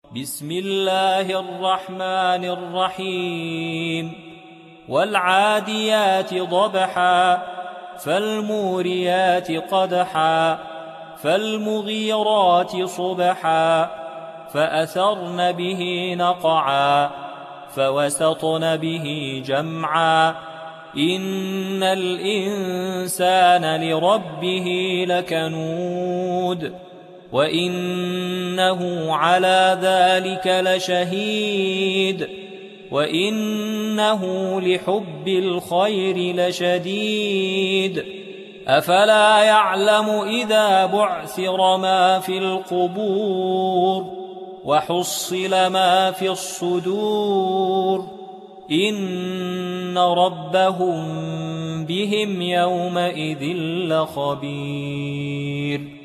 بسم الله الرحمن الرحيم والعاديات ضبحا فالموريات قدحا فالمغيرات صبحا فأثرن به نقعا فوسطن به جمعا إن الإنسان لربه لكنود وإنه على ذلك لشهيد وإنه لحب الخير لشديد أفلا يعلم إذا بعثر ما في القبور وحصل ما في الصدور إن ربهم بهم يومئذ لخبير